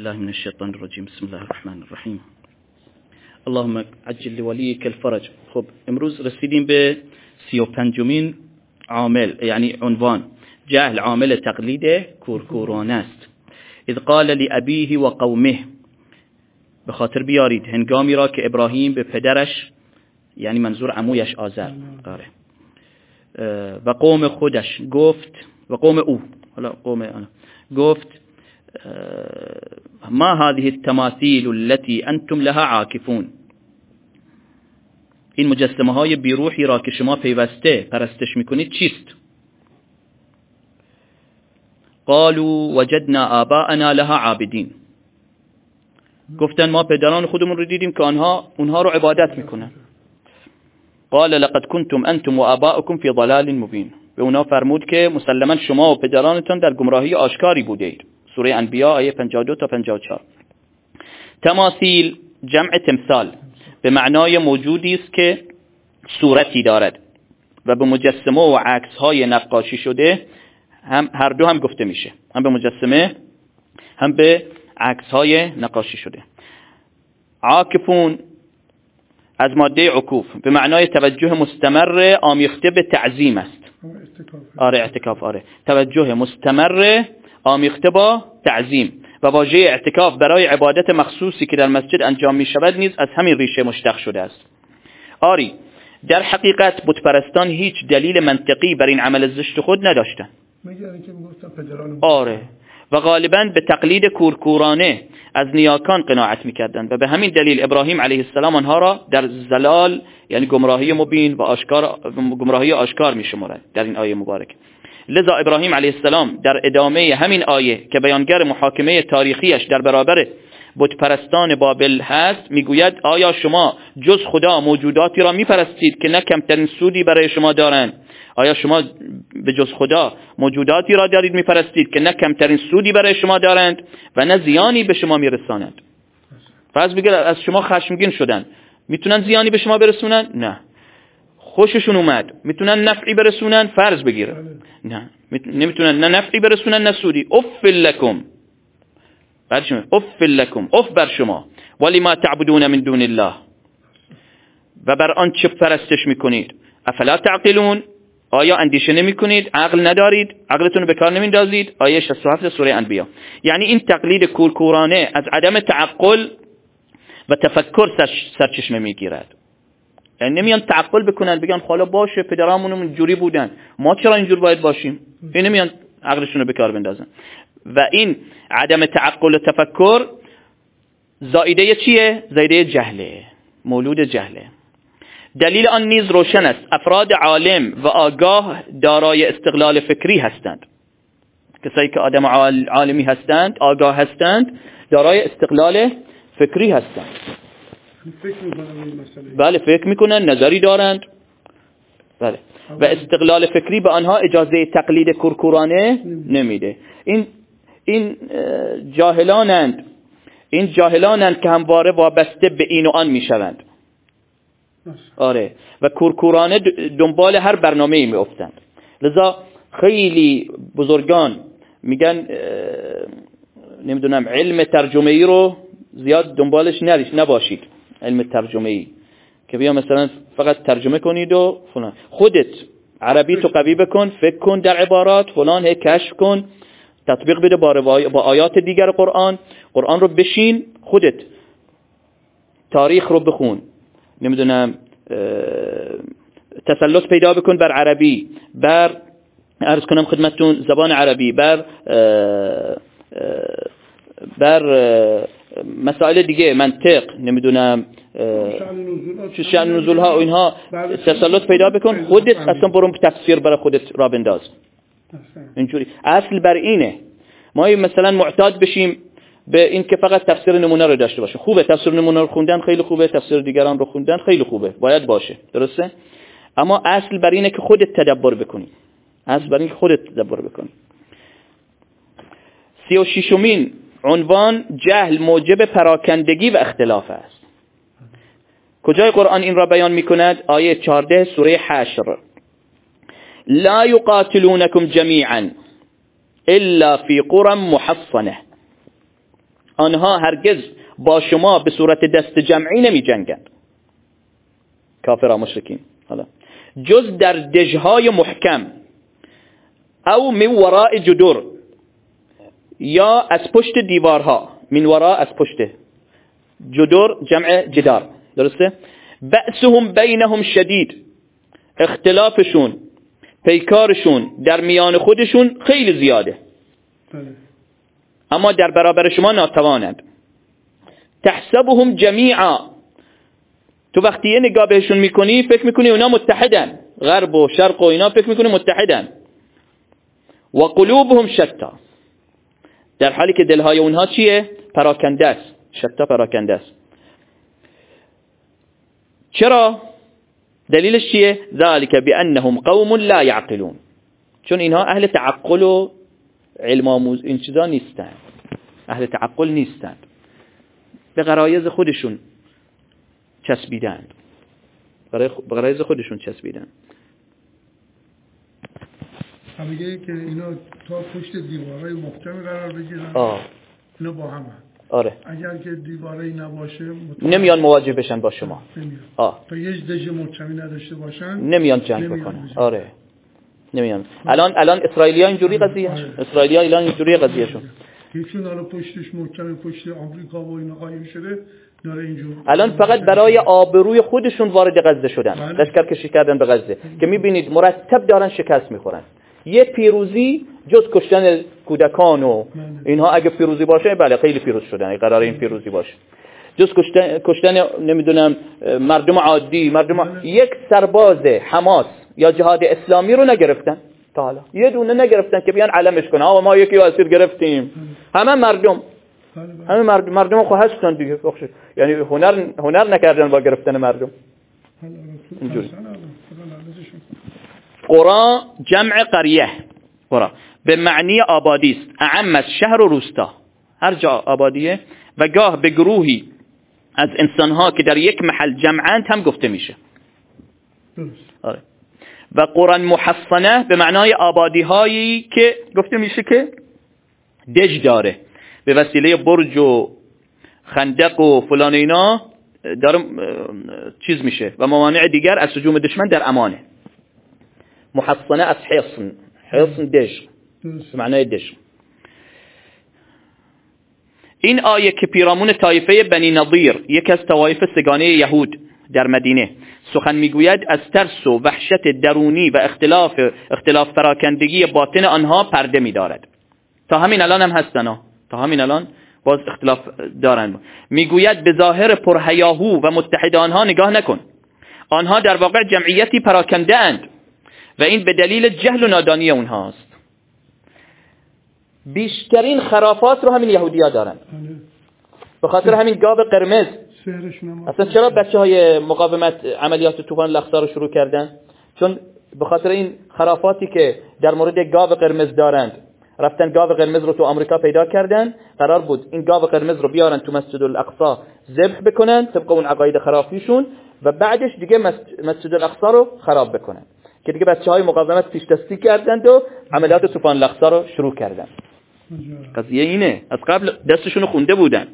بالله من الشيطان الرجيم. بسم الله الرحمن الرحیم. اللهم عجل لوليك الفرج. خب امروز رسیدیم به 35مین عامل، یعنی عنوان. جهل عامل تقلید کورکورانه است. اذ قال لأبیه و قومه، به خاطر بیارید هنگامی را که ابراهیم به پدرش، یعنی منظور عمویش آزر، و قوم خودش گفت، و قوم او، حالا قوم انا گفت ما هذه التماثيل التي انتم لها عاكفون، این مجسمه های بیروحی را که شما پیوسته پرستش میکنید چیست؟ قالوا وجدنا آباءنا لها عابدین، گفتن ما پدران خودمون رو دیدیم که اونها رو عبادت میکنن. قال لقد كنتم انتم وآباؤكم في ضلال مبين، به اونا فرمود که مسلما شما و پدرانتان در گمراهی آشکاری بودید. سوره انبیاء آیه 52 تا 54. تماثیل جمع تمثال، به معنای موجودی است که صورتی دارد و به مجسمه و عکس های نقاشی شده هر دو هم گفته میشه، هم به مجسمه هم به عکس های نقاشی شده. عاکفون از ماده عکوف به معنای توجه مستمر آمیخته به تعظیم است. اعتکاف. توجه مستمر آمیخته با تعظیم، و واژه اعتکاف برای عبادت مخصوصی که در مسجد انجام می شود نیز از همین ریشه مشتق شده است. در حقیقت بتپرستان هیچ دلیل منطقی بر این عمل زشت خود نداشتند. و غالباً به تقلید کورکورانه از نیاکان قناعت می‌کردند و به همین دلیل ابراهیم علیه السلام آنها را در زلال، یعنی گمراهی مبین و گمراهی آشکار می‌شمارد در این آیه مبارک. لذا ابراهیم علیه السلام در ادامه همین آیه که بیانگر محاکمه تاریخیش در برابر بتپرستان بابل هست میگوید آیا شما جز خدا موجوداتی را میپرستید که نه کمترین سودی برای شما دارند؟ آیا شما به جز خدا موجوداتی را دارید میپرستید که نه کمترین سودی برای شما دارند و نه زیانی به شما میرسانند؟ فرض بگیر از شما خشمگین شدن، میتونن زیانی به شما برسونن؟ نه. خوششون اومد، میتونن نفعی برسونن؟ فرض بگیر نه، نمیتونن نه نفعی برسونن نه سودی. اف لکم، اف لکم، اف بر شما، ولی ما تعبدون من دون الله، و بر آن چه پرستش میکنید. افلا تعقلون، آیا اندیشه نمی کنید؟ عقل ندارید؟ عقلتون رو به کار نمیندازید؟ آیه 67 سوره انبیاء. یعنی این تقلید کورکورانه از عدم تعقل و تفکر سرچشمه میگیرد. یعنی نمیان تعقل بکنن بگن حالا باشه پدرامون اینجوری بودن، ما چرا اینجور باید باشیم؟ این نمیان عقلشون رو به کار بندازن. و این عدم تعقل و تفکر زائیده چیه؟ زائیده جهله، مولود جهله. دلیل آن نیز روشن است. افراد عالم و آگاه دارای استقلال فکری هستند. کسایی که آدم عالمی هستند، آگاه هستند، دارای استقلال فکری هستند. بله، فکر میکنن، نظری دارند. بله. و استقلال فکری به آنها اجازه تقلید کورکورانه نمیده. این جاهلانند که همواره وابسته به این و آن میشوند. و کورکورانه دنبال هر برنامه‌ای میافتند. لذا خیلی بزرگان میگن نمیدونم علم ترجمه‌ای رو زیاد دنبالش نباشید. علم ترجمه‌ای که بیا مثلا فقط ترجمه کنید و فلان، خودت عربی تو قوی بکن، فکر کن در عبارات فلان، کشف کن، تطبیق بده با آیات دیگر قرآن رو بشین، خودت تاریخ رو بخون، نمیدونم تسلط پیدا بکن بر عربی، بر عرض کنم خدمتتون زبان عربی، بر مسائل دیگه، منطق، نمیدونم شأن نزول ها و اینها تسلط پیدا بکن، خودت اصلا برو تفسیر برای خودت را بنداز. اینجوری اصل بر اینه. ما مثلا معتاد بشیم به این که فقط تفسیر نمونه رو داشته باشه. خوبه تفسیر نمونه رو خوندن، خیلی خوبه، تفسیر دیگران رو خوندن خیلی خوبه، باید باشه، درسته؟ اما اصل بر اینه که خودت تدبر بکنی. 36مین عنوان جهل موجب پراکندگی و اختلاف است. کجای قرآن این را بیان می‌کند؟ آیه 14 سوره حشر. لا يقاتلونكم جميعا الا في قرى محصنه آنها هرگز با شما به صورت دست جمعی نمی جنگند. کافرها مشرکین. حالا جز در دژهای محکم او من وراء جدر، یا از پشت دیوارها. من وراء از پشت، جدر جمع جدار، درسته؟ بأسهم بینهم شدید، اختلافشون پیکارشون در میان خودشون خیلی زیاده، اما در برابر شما ناتوانند. تحسبهم جمیعا، تو وقتی یه نگاه بهشون میکنی فکر میکنی اونا متحدن، غرب و شرق و اینا فکر میکنی متحدن. و قلوبهم شتا، در حالی که دلهای اونها چیه؟ پراکنده است. شتا پراکنده است. چرا؟ دلیلش چیه؟ ذالک بانهم قوم لا یعقلون، چون اینها اهل تعقل و علم آموز این چیزا نیستند، اهل تعقل نیستند، به غرایز خودشون چسبیدند، به غرایز خودشون چسبیدند. میگه که اینا تا پشت دیوارهای محکم قرار بگیرن، اینا با هم هست. آره. اگر که دیواری نباشه نمیان مواجه بشن با شما. تا یه دژ محکمی نداشته باشن نمیان جنگ بکنن. آره. نمیان. الان اسرائیلی‌ها اینجوری قضیه، اسرائیلی‌ها الان اینجوری قضیهشون. یکشون الان پشتش محکم، پشت آمریکا و اینا قایم شده، داره اینجور. الان فقط برای آبروی خودشون وارد غزه شدن، لشکر کشی کردن به غزه که میبینید مرتب دارن شکست میخورن. یه پیروزی جز کشتن کودکان و اینها اگه پیروزی باشه بله خیلی پیروز شدن، اگه قراره این پیروزی باشه، جز کشتن نمیدونم مردم عادی، یک سرباز حماس یا جهاد اسلامی رو نگرفتن تا حالا، یه دونه نگرفتن که بیان علمش کنن آقا ما یکی اسیر گرفتیم. همه مردم خو هستن دیگه، یعنی هنر نکردن با گرفتن مردم. اینجوری قرا جمع قریه، قرا به معنی آبادی است، اعم از شهر و روستا، هر جا آبادیه، و گاه به گروهی از انسانها که در یک محل جمعند هم گفته میشه. آره. و قرآن محصنه به معنای آبادی هایی که گفته میشه که دژ داره، به وسیله برج و خندق و فلان اینا داره چیز میشه و موانع دیگر از هجوم دشمن در امانه. محصنه از حصن دژ، به معنای دژ. این آیه که پیرامون طایفه بنی نضیر، یک از طوایف سگانه یهود در مدینه، سخن میگوید، از ترس و وحشت درونی و اختلاف پراکندگی باطن آنها پرده می‌دارد. تا همین الان هم هستن، تا همین الان باز اختلاف دارند. میگوید به ظاهر پرهیاهو و متحد آنها نگاه نکن، آنها در واقع جمعیتی پراکنده اند و این به دلیل جهل و نادانی اونهاست. بیشترین خرافات رو همین یهودی‌ها دارن، به خاطر همین گاو قرمز. اصلا چرا بچه‌های مقاومت عملیات طوفان الاقصی رو شروع کردن؟ چون به خاطر این خرافاتی که در مورد گاو قرمز دارند، رفتن گاو قرمز رو تو آمریکا پیدا کردن، قرار بود این گاو قرمز رو بیارن تو مسجد الاقصی ذبح بکنن طبق اون عقاید خرافیشون و بعدش دیگه مسجد الاقصی رو خراب بکنن، که دیگه بچه‌های مقاومت پیش دستی کردند و عملیات طوفان الاقصی رو شروع کردن. قضیه اینه، از قبل دستشون رو خونده بودن.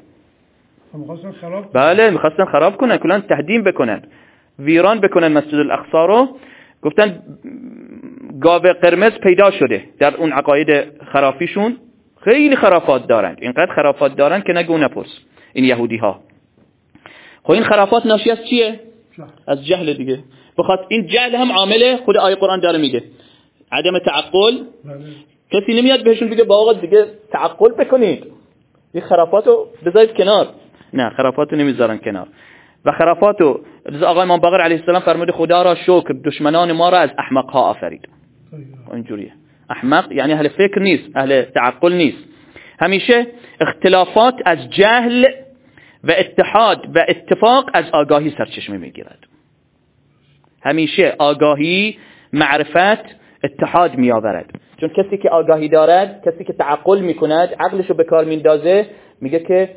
بله میخواستن خراب کنن، کلا تهدیم بکنن، ویران بکنن مسجد الاقصی رو. گفتن گاو قرمز پیدا شده. در اون عقاید خرافیشون خیلی خرافات دارند، اینقدر خرافات دارند که نگو نپرس این یهودی ها. خب این خرافات ناشی از چیه؟ از جهل دیگه. بخاطر این جهل هم عامل، خود آیه قرآن داره میگه عدم تعقل. کسی نمیاد بهشون بگه با آقا دیگه تعقل بکنید، این خرافاتو بذارید کنار. نه، خرافاتو نمیذارن کنار. و خرافاتو آقای امام باقر علیه السلام فرمود خدا را شکر دشمنان ما را از احمق ها آفرید. اینجوریه. احمق یعنی اهل فکر نیست، اهل تعقل نیست. همیشه اختلافات از جهل و اتحاد و اتفاق از آگاهی سرچشمه میگیرد. همیشه آگاهی، معرفت، اتحاد میآورد. چون کسی که آگاهی دارد، کسی که تعقل میکند، عقلشو به کار میندازه، میگه که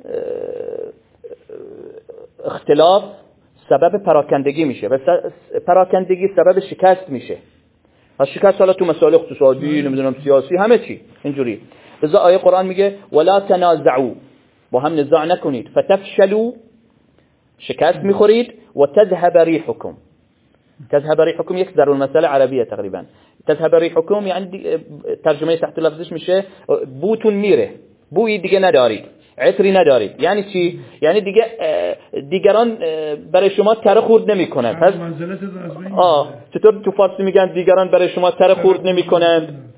اختلاف سبب پراکندگی میشه و پراکندگی سبب شکست میشه. از شکست حالا تو مسائل اقتصادی، نمیدونم سیاسی، همه چی اینجوری. لذا آیه قرآن میگه ولا تنازعوا با هم نزاع نکنید. فتفشلوا، شکست میخورید، و تذهب ریحکم. تذهب ریحکم یک ضرب المثل عربیه تقریبا. تذهب ریحکم یعنی ترجمه تحت لفظش میشه بوتون میره، بویی دیگه ندارید، عطری ندارید. یعنی چی؟ یعنی دیگه دیگران برای شما تره خورد نمیکنن. پس چطور تو فارسی میگن دیگران برای شما تره خورد نمیکنند؟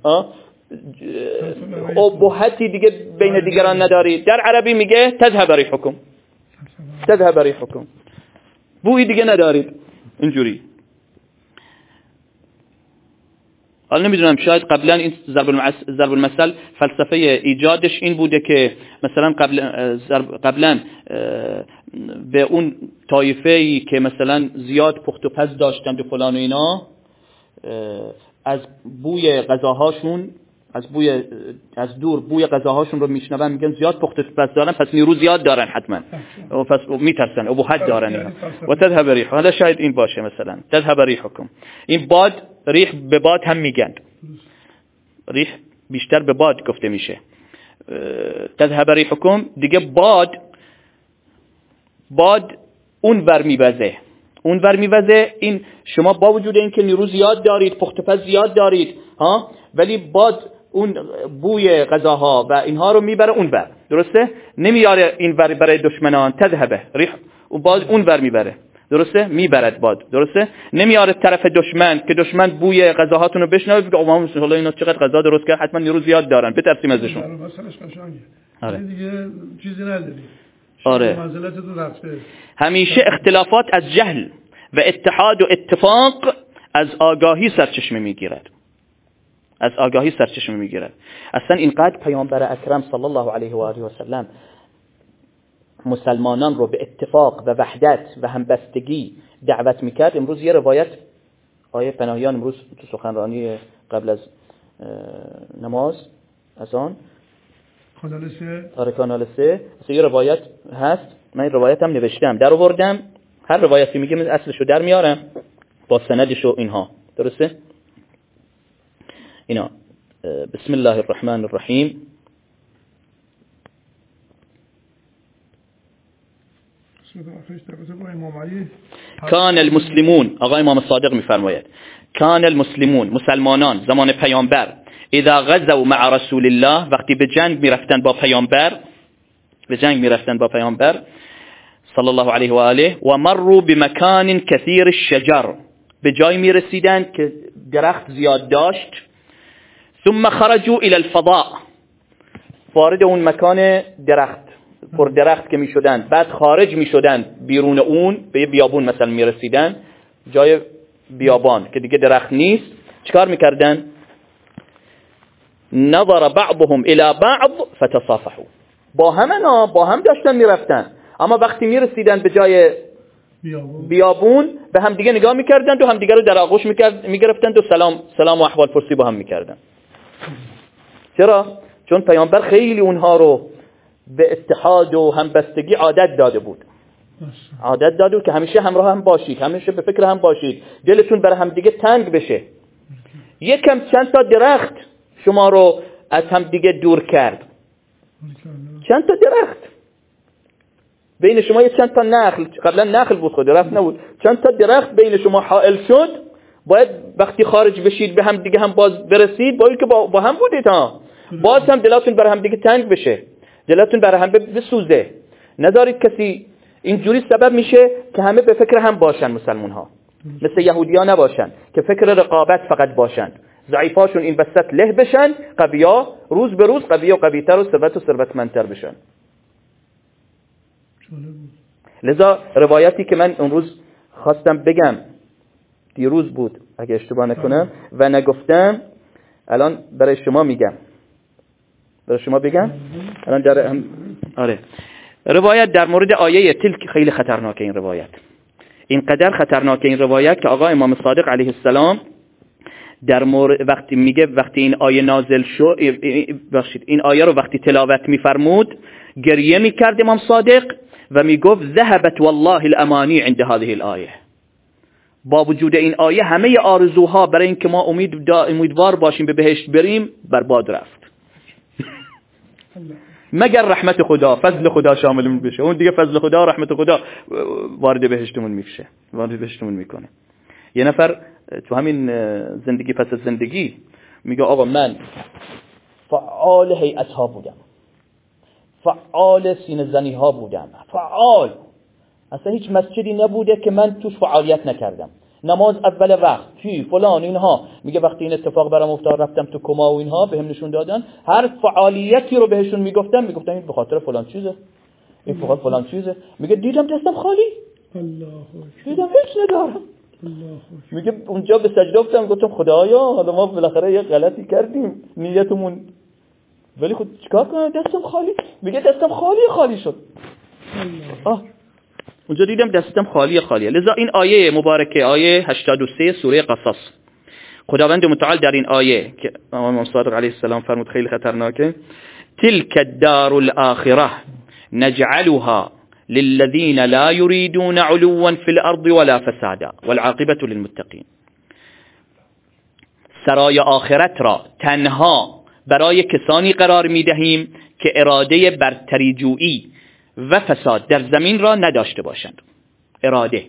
ابهتی دیگه بین دیگران ندارید. در عربی میگه تذهب ریحکم، تذهب ریحکم، بویی دیگه ندارید. اینجوری. حالا نمیدونم، شاید قبلا این ضرب المثل فلسفه ایجادش این بوده که مثلا قبلا به اون طایفه‌ای که مثلا زیاد پخت و پز داشتند و فلان و اینا، از بوی غذاهاشون، از دور بوی غذاهاشون رو میشنون، میگن زیاد پخت و پز دارن پس نیرو زیاد دارن حتما، پس میترسن، ابهت دارن. و تذهب ریح، حالا شاید این باشه مثلا تذهب ریحکم. این باد، ریح به باد هم میگن، ریح بیشتر به باد گفته میشه. تذهب ریحکم دیگه باد اون ور میوزه. این شما با وجود اینکه نیرو زیاد دارید، پخت و پز زیاد دارید ها، ولی باد اون بوی غذاها و اینها رو میبره اون ور، درسته؟ نمیاره این ور برای دشمنان. تذهب ریح، باد اون ور میبره، درسته؟ میبرد باد، درسته؟ نمیاره طرف دشمن که دشمن بوی غذاهاتون رو بشنوه بگه آقا والله اینا چقدر غذا درست کرد، حتما نیرو زیاد دارن، بترسیم ازشون. مثلاش قشنگه. آره. دیگه چیزی نداری. آره. منزلتتون رفته. همیشه اختلافات از جهل و اتحاد و اتفاق از آگاهی سرچشمه میگیرد. اصلا اینقدر پیامبر اکرم صلی الله علیه و آله و سلم مسلمانان رو به اتفاق و وحدت و همبستگی دعوت میکرد. امروز یه روایت آیه پناهیان امروز تو سخنرانی قبل از نماز اذان کانال 3 یه روایت هست، من این روایت هم نوشتم، در آوردم، هر روایتی میگه من اصلشو در میارم با سندش و اینها، درسته؟ اینا بسم الله الرحمن الرحیم. کان المسلمون، آقای امام صادق میفرماید کان المسلمون، مسلمانان زمان پیامبر، اذا غزوا مع رسول الله، وقتی به جنگ میرفتن با پیامبر صلی الله علیه و آله، و مروا بمکان کثیر الشجر، به جای میرسیدن که درخت زیاد داشت، ثم خرجوا الى الفضاء، وارد اون مکان پر درخت که میشدن، بعد خارج میشدن بیرون اون، به یه بیابون مثلا میرسیدن، جای بیابان که دیگه درخت نیست، چیکار میکردن؟ نظر بعضهم الى بعض فتصافحوا، با هم داشتن میرفتن، اما وقتی میرسیدن به جای بیابون به هم دیگه نگاه میکردن و هم دیگه رو در آغوش میگرفتن و سلام و احوال پرسی با هم میکردن. چرا؟ چون پیامبر خیلی اونها رو به اتحاد و همبستگی عادت داده بود که همیشه همراه هم باشید، همیشه به فکر هم باشید، دلتون برای هم دیگه تنگ بشه. یکم چند تا درخت شما رو از هم دیگه دور کرد، چند تا درخت بین شما، یه چند تا نخل، قبلا نخل بود خود درخت نبود، چند تا درخت بین شما حائل شد، باید وقتی خارج بشید به هم دیگه هم باز برسید، باید که با هم بودید ها، باز هم دلاتون برای هم دیگه تنگ بشه، دلاتون برای هم بسوزه. نذارید کسی اینجوری سبب میشه که همه به فکر هم باشن، مسلمان ها مثل یهودیان نباشن که فکر رقابت فقط باشن، ضعیفاشون این وسط له بشن، قویا روز به روز قوی و قوی‌تر و ثروتمندتر بشن. لذا روایتی که من اون روز خواستم بگم، دیروز بود اگه اشتباه نکنم و نگفتم، الان برای شما بگم الان آره، روایت در مورد آیه تلک خیلی خطرناکه. این روایت اینقدر خطرناکه این روایت که آقا امام صادق علیه السلام در مورد وقتی این آیه نازل شد، این آیه رو وقتی تلاوت می‌فرمود گریه می‌کرد امام صادق و میگفت ذهبت والله الامانی عند هذه الآیه، با وجود این آیه همه آرزوها برای اینکه ما امیدوار باشیم به بهشت بریم برباد رفت. مگر رحمت خدا، فضل خدا شاملمون بشه. اون دیگه فضل خدا و رحمت خدا وارد بهشتمون میشه، وارد بهشتمون میکنه. یه نفر تو همین زندگی پس از زندگی میگه آقا من فعال هیئت ها بودم، فعال سینه زنی ها بودم، فعال، اصلا هیچ مسجدی نبوده که من توش فعالیت نکردم، نماز اول وقت چی فلان اینها. میگه وقتی این اتفاق برام افتاد رفتم تو کما و اینها بهم نشون دادن، هر فعالیتی رو بهشون میگفتم این به خاطر فلان چیزه، این فقط فلان چیزه. میگه دیدم دستم خالی، الله دیدم هیچ ندارم. میگه اونجا به سجده افتادم گفتم خدایا حالا ما بالاخره یه غلطی کردیم نیتمون، ولی خود چیکار کنم دستم خالی. میگه دستم خالی شد. اونجا دیدم دستم خالیه. لذا این آیه مبارکه، آیه 83 سوره قصص، خداوند متعال در این آیه که امام صادق علیه السلام فرمود خیلی خطرناکه، تلك الدار الاخره نجعلها للذين لا يريدون علوا في الارض ولا فسادا والعاقبه للمتقين. سرای آخرت را تنها برای کسانی قرار میدهیم که اراده برتری جویی و فساد در زمین را نداشته باشند. اراده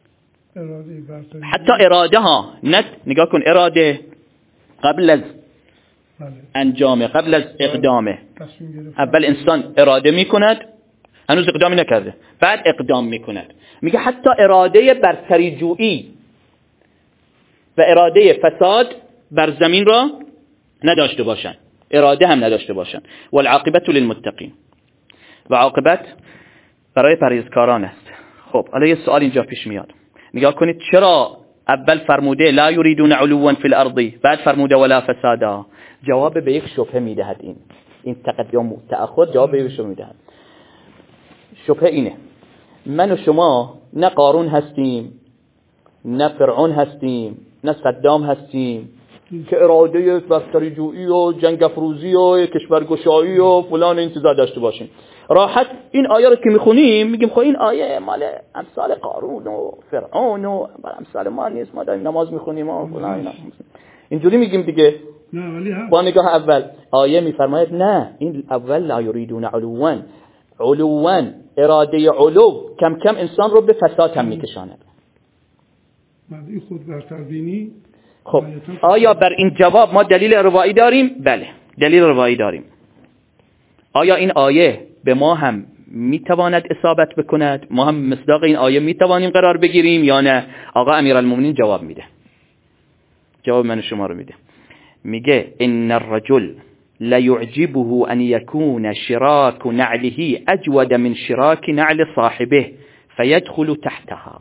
حتی اراده ها نگاه کن، اراده قبل از انجام، قبل از اقدامه. اول انسان اراده میکند، هنوز اقدامی نکرده، بعد اقدام میکند. میگه حتی اراده برتری جویی و اراده فساد بر زمین را نداشته باشند، اراده هم نداشته باشند. والعاقبت للمتقین، و عاقبت برای پرهیزکاران است. خب حالا یه سوال اینجا پیش میاد، نگاه کنید چرا اول فرموده لا یریدون علوا فی الارض، بعد فرموده ولا فسادا؟ جواب به یک شبهه میدهد. این تقدم و تأخر جواب به یک شبهه میدهد. شبهه اینه، من و شما نه قارون هستیم، نه فرعون هستیم، نه صدام هستیم که اراده برتری جویی و جنگ افروزی و کشورگشایی و فلان این چیزا داشته باشیم. راحت این آیه رو که میخونیم میگیم خب این آیه مال امثال قارون و فرعون و امثال ما نیست، ما داریم نماز میخونیم و فلان اینا. اینجوری میگیم دیگه. با نگاه اول آیه میفرماید نه، این اول لا یریدون علوا، اراده علو کم کم انسان رو به فساد هم میکشاند. این خود برتربینی. خب آیا بر این جواب ما دلیل روایی داریم؟ بله دلیل روایی داریم. آیا این آیه به ما هم میتواند اصابت بکند؟ ما هم مصداق این آیه میتوانیم قرار بگیریم یا نه؟ آقا امیرالمومنین جواب میده، جواب من شما رو میده. میگه ان الرجل لا يعجبه ان يكون شراك نعله اجود من شراك نعل صاحبه فيدخل تحتها.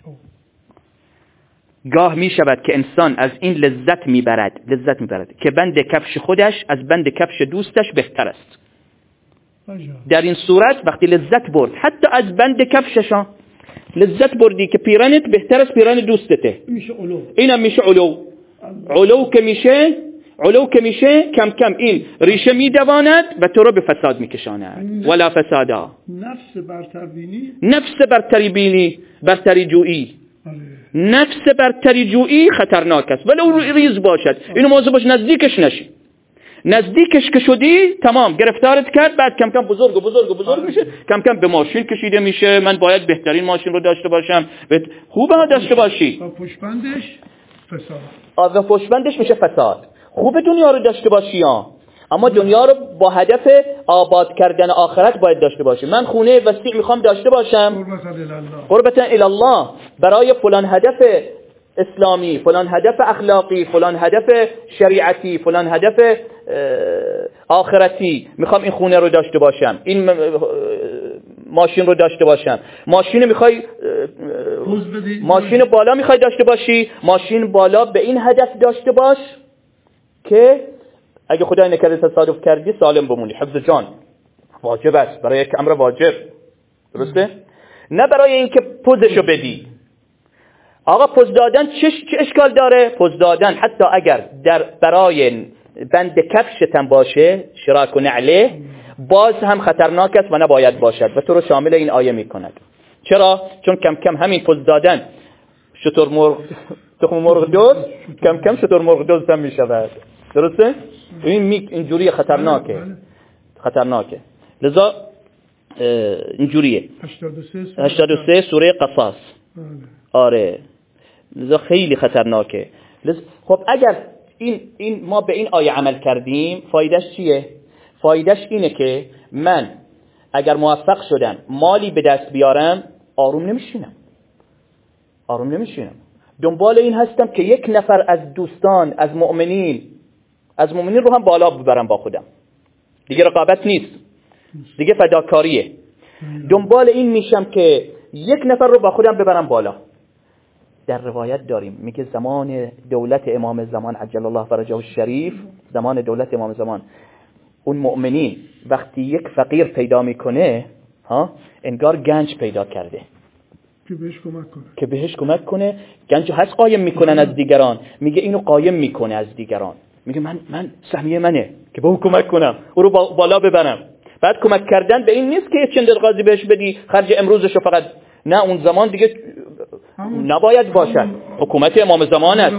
گاه می شود که انسان از این لذت میبرد که بند کفش خودش از بند کفش دوستش بهتر است. در این صورت وقتی لذت برد حتی از بند کفشش، لذت بردی که پیرانت بهتر از پیران دوستته، اینم میشه علو که میشه کم کم این ریشه میدواند و تو رو به فساد میکشاند. ولا فسادا، نفس برتری بینی، برتری جویی. نفس برتری جویی خطرناک است ولو ریز باشد. اینو موضوع باش، نزدیکش نشی. نزدیکش که شدی تمام گرفتارت کرد، بعد کم کم بزرگ میشه، کم کم به ماشین کشیده میشه. من باید بهترین ماشین رو داشته باشم، خوبه داشته باشی، پشتبندش فساد. پشتبندش میشه فساد. خوبه دنیا رو داشته باشی اما دنیا رو با هدف آباد کردن آخرت باید داشته باشی. من خونه وسیع میخوام داشته باشم قربتا الی الله برای فلان هدف اسلامی، فلان هدف اخلاقی، فلان هدف شریعتی، فلان هدف آخرتی میخوام این خونه رو داشته باشم، این ماشین رو داشته باشم. ماشین میخوای ماشین بالا میخوای داشته باشی، ماشین بالا به این هدف داشته باش که اگه خدای نکرده تصادف کردی سالم بمونی. حفظ جان واجب است، برای یک امر واجب، درسته؟ نه برای اینکه پوزشو بدی. آقا پوز دادن چه اشکال داره؟ پوز دادن حتی اگر برای بند کفشتن باشه، شراک و نعله، باز هم خطرناک است و نباید باشد و تو رو شامل این آیه میکند. چرا؟ چون کم کم همین پوز دادن شتر مرغ تخم مرغ دوز، کم کم شتر مرغ دوز هم میشود. درسته؟ این اینجوری خطرناکه. لذا اینجوریه 83 سوره قصص. آره لذا خیلی خطرناکه. خب اگر این ما به این آیه عمل کردیم فایدهش چیه؟ فایدهش اینه که من اگر موفق شدم مالی به دست بیارم آروم نمیشینم، دنبال این هستم که یک نفر از دوستان از مؤمنین رو هم بالا ببرم با خودم. دیگه رقابت نیست، دیگه فداکاریه. دنبال این میشم که یک نفر رو با خودم ببرم بالا. در روایت داریم میگه زمان دولت امام زمان عجل الله فرجه الشریف، زمان دولت امام زمان، اون مؤمنین وقتی یک فقیر پیدا میکنه انگار گنج پیدا کرده که بهش کمک کنه. گنج هست قایم میکنن از دیگران، میگه اینو قایم میکنه از دیگران، میگه من سهمیه منه که به اون کمک کنم، او رو بالا ببرم. بعد کمک کردن به این نیست که چند قاضی بهش بدی خرج امروزشو فقط، نه اون زمان دیگه نباید باشد. حکومت امام زمان است.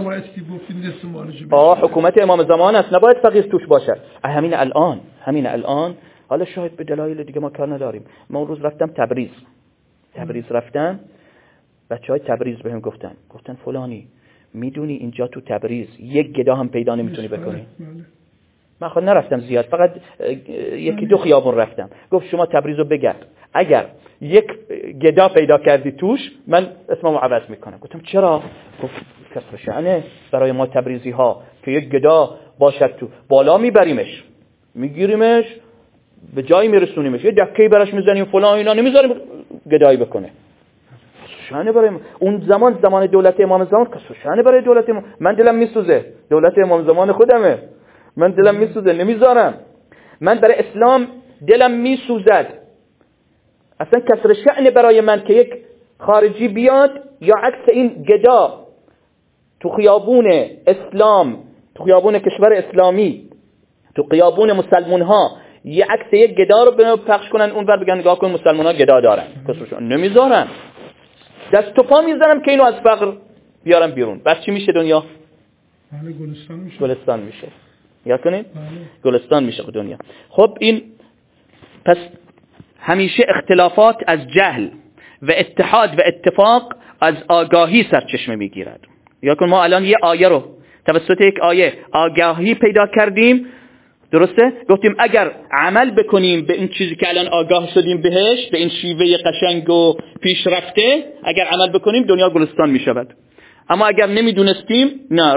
حکومت امام زمان است، نباید فقیر توش باشد. همین الان حالا شاید به دلایل دیگه ما کار نداریم. من اون روز رفتم تبریز رفتم، بچهای تبریز بهم گفتن فلانی میدونی اینجا تو تبریز یک گدا هم پیدا نمیتونی بکنی. من خود نرفتم زیاد، فقط یکی دو خیابون رفتم. گفت شما تبریز رو بگرد، اگر یک گدا پیدا کردی توش من اسممو عوض میکنم. گفتم چرا؟ گفت کسر شأنه برای ما تبریزی ها که یک گدا باشد تو، بالا میبریمش، میگیریمش، به جایی میرسونیمش، یه دکه‌ای براش میزنیم فلان، اینا نمیذاریم گدایی بکنه. شأنه برای اون زمان دولت امام زمان کسر شأنه برای دولت امام. من دلم میسوزه، دولت امام زمان خودمه، من دلم میسوزه، نمیذارم. من برای اسلام دلم میسوزد. اصلا کسر شأن برای من که یک خارجی بیاد یا عکس این گدا تو خیابون اسلام، تو خیابون کشور اسلامی، تو خیابون مسلمون ها یه عکس یک گدا رو پخش کنن، اون ور بگن نگاه کن مسلمان ها گدا دارن. نمیذارم، دست و پا میذارم که اینو از فقر بیارم بیرون. بس چی میشه دنیا؟ گلستان میشه. یا کنید؟ گلستان میشه دنیا. خب این پس همیشه اختلافات از جهل و اتحاد و اتفاق از آگاهی سرچشمه میگیرد. یا کن ما الان یه آیه رو توسط یک آیه آگاهی پیدا کردیم، درسته؟ گفتیم اگر عمل بکنیم به این چیزی که الان آگاه شدیم بهش، به این شیوه قشنگ و پیشرفته، اگر عمل بکنیم دنیا گلستان میشود. اما اگر نمیدونستیم، نه،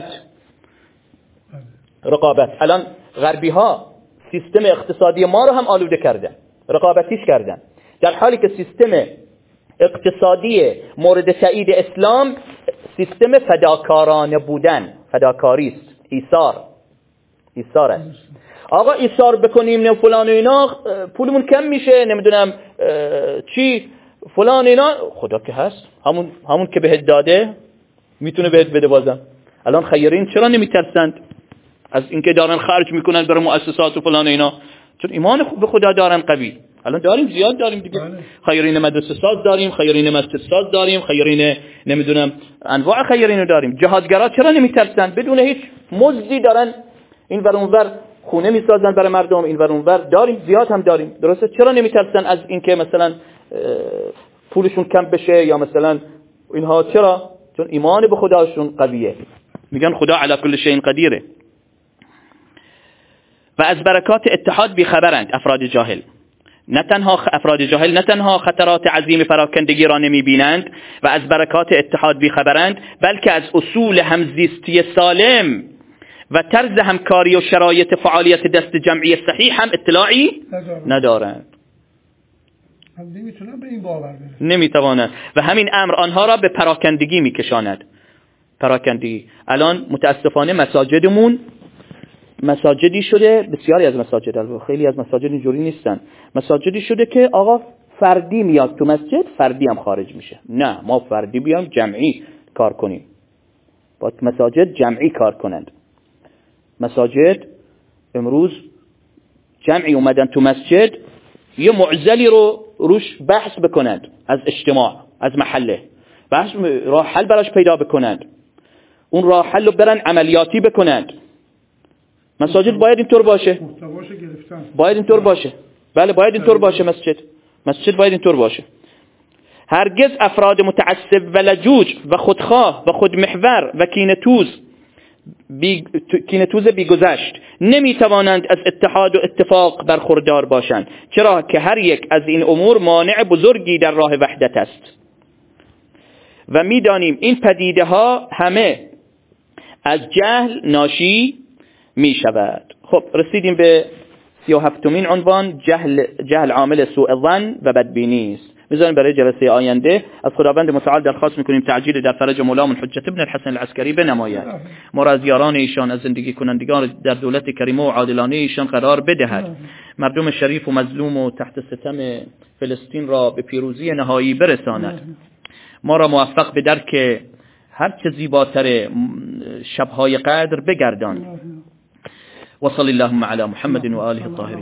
رقابت. الان غربی ها سیستم اقتصادی ما رو هم آلوده کردن، رقابتیش کردن، در حالی که سیستم اقتصادی مورد تایید اسلام سیستم فداکارانه بودن، فداکاری است، ایثار است. آقا ایثار بکنیم نه فلان و اینا پولمون کم میشه، نمیدونم چی فلان اینا، خدا که هست، همون که بهت داده میتونه بهت بده بازم. الان خیرین چرا نمیترسند از اینکه دارن خرج میکنن برای مؤسسات و فلان اینا؟ چون ایمان به خدا دارن قوی. الان داریم، زیاد داریم دیگه. خیرین مدرسه ساز داریم، خیرین مسجد ساز داریم، خیرین نمیدونم انواع خیرین داریم. جهادگرا چرا نمیترسن؟ بدون هیچ مزدی دارن این ور اون ور خونه میسازن برای مردم، این ور اون ور داریم، زیاد هم داریم، درسته؟ چرا نمیترسن از اینکه مثلا پولشون کم بشه یا مثلا اینها؟ چرا؟ چون ایمان به خداشون قویه. میگن خدا علی کل شیء قدیره. و از برکات اتحاد بیخبرند افراد جاهل. نه تنها خطرات عظیم پراکندگی را نمیبینند و از برکات اتحاد بیخبرند، بلکه از اصول همزیستی سالم و طرز همکاری و شرایط فعالیت دست جمعی صحیح هم اطلاعی ندارند. نمیتونن به این باور برسن، نمیتوانند و همین امر آنها را به پراکندگی میکشاند. پراکندگی الان متاسفانه مساجدی شده، بسیاری از مساجد، خیلی از مساجد اینجوری نیستن، مساجدی شده که آقا فردی میاد تو مسجد، فردی هم خارج میشه. نه، ما فردی بیام جمعی کار کنیم، با مساجد جمعی کار کنند. مساجد امروز جمعی اومدن تو مسجد، یه معضلی رو روش بحث بکنند، از اجتماع، از محله راه حل براش پیدا بکنند، اون راه حل رو برن عملیاتی بکنند. مساجد باید اینطور باشه، باید اینطور باشه. بله باید اینطور باشه. مسجد باید اینطور باشه. هرگز افراد متعصب و لجوج و خودخواه و خودمحور و کینه‌توز بیگذشت نمیتوانند از اتحاد و اتفاق برخوردار باشند، چرا که هر یک از این امور مانع بزرگی در راه وحدت است و میدانیم این پدیده ها همه از جهل ناشی می شود. خب رسیدیم به 37مین عنوان، جهل عامل سوء ظن و بدبینی است. میذاریم برای جلسه آینده. از خداوند متعال درخواست میکنیم تعجیل در فرج مولامون حجت ابن الحسن العسکری بنماید، ما را از یاران ایشان، از زندگی کنندگان در دولت کریمه و عادلانه ایشان قرار بدهد، مردم شریف و مظلوم و تحت ستم فلسطین را به پیروزی نهایی برساند، ما را موفق به درک هر چه زیباتر شبهای قدر بگردان. و صلی اللهم علی محمد و آله الطاهرین.